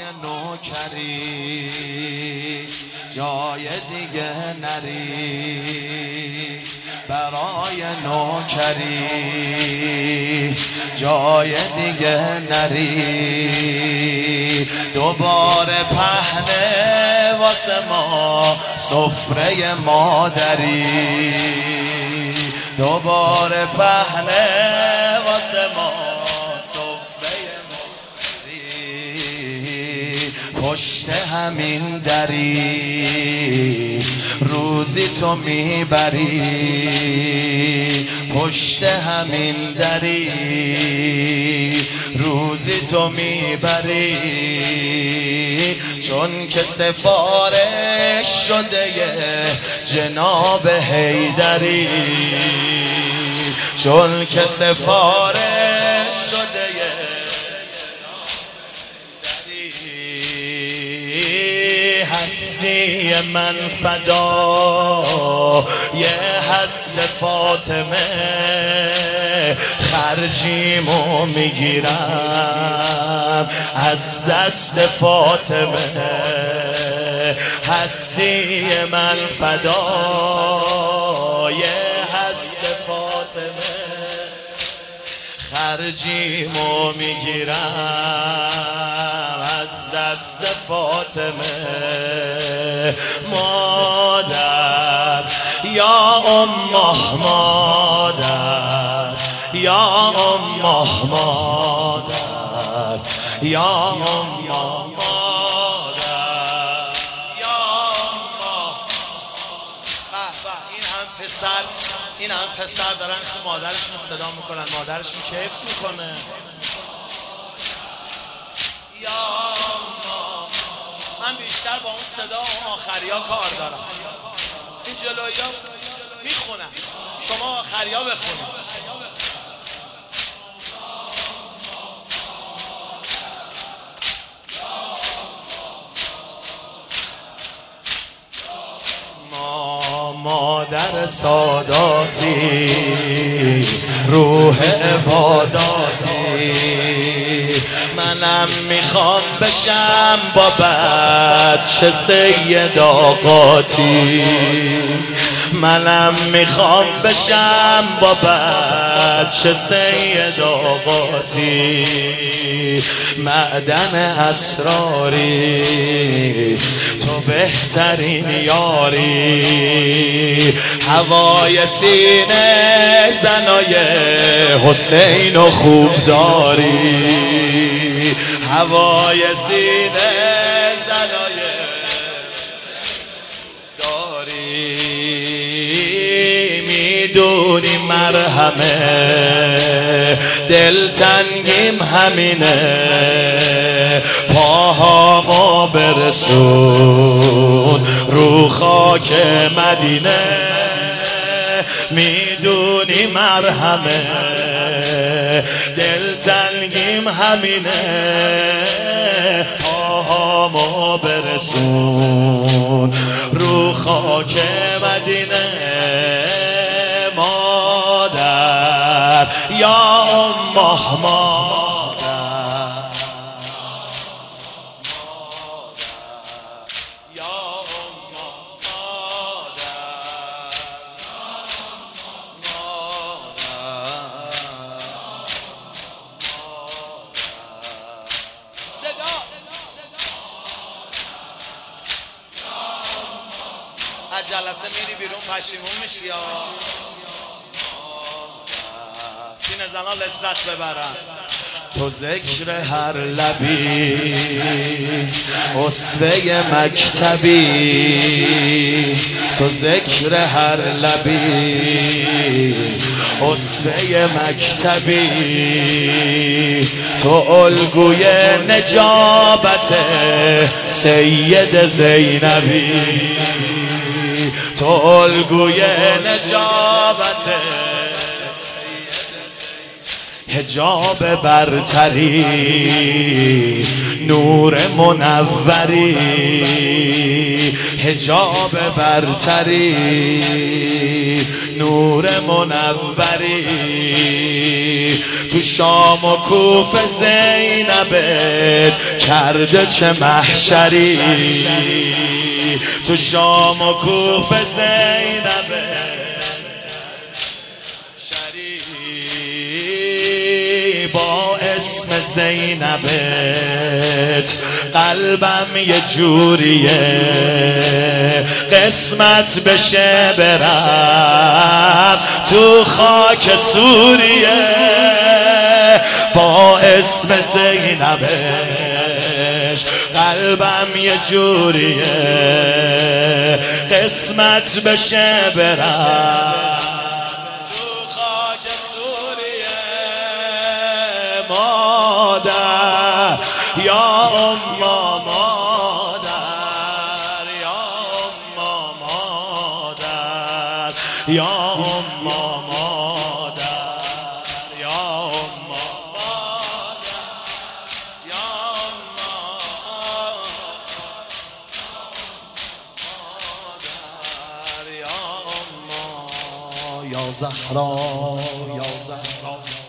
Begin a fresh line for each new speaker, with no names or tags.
نوکری جای دیگه نری، برای نوکری جای دیگه نری. دوباره پهنه واسه ما سفره مادری، دوباره پهنه واسه ما سفره مادری. پشت همین دری روزی تو میبری، پشت همین دری روزی تو میبری. چون که سفارش شده جناب حیدری، چون که سفارش شده هستی من فدا یه هست فاطمه، خرجیمو میگیرم از دست فاطمه. هستی من فدا یه هست فاطمه، خرجیمو میگیرم از دست فاطمه. مادر یا امه، مادر یا امه، مادر یا امه، مادر یا امه. این هم پسر دارن اسم مادرشون صدا میکنن، مادرشون کیف میکنه. یا من بیشتر با اون صدا اون آخریا کار دارم، این جلویا میخونم، شما آخریا بخونید. مادر ساداتی روح عباداتی، منم میخوام بشم با بچه سید آقاتی، منم میخوام بشم با بچه سید آقاتی. معدن اسراری تو بهترین یاری، هوای سینه زنای حسین و خوب داری، هوای سینه زنای داری. میدونی مرهمه دلتنگیم همینه، پاهامو برسون رو خاک مدینه. میدونی مرهمه دلتنگیم همینه، پاهامو برسون رو خاک مدینه. مادر یا امه، مادر یا امه، از جلسه میری بیرون پشیمون میشی یا سینه زنا لذت ببرن. تو ذکر هر لبی اسوه مکتبی، تو ذکر هر لبی اسوه مکتبی، تو الگوی نجابت سید زینبی، تو الگوی نجابت حجاب برتری، نور منوری، حجاب برتری نور منوری تو شام و کوفه زینبت کرده چه محشری تو شام و کوفه زینبت با اسم زینبت قلبم یه جوریه قسمت بشه برم تو خاک سوریه با اسم زینبش قلبم یه جوریه قسمت بشه برم مادر یا اما مادر یا اما مادر یا اما مادر یا اما مادر یا اما مادر یا اما یا زهرا یا زهرا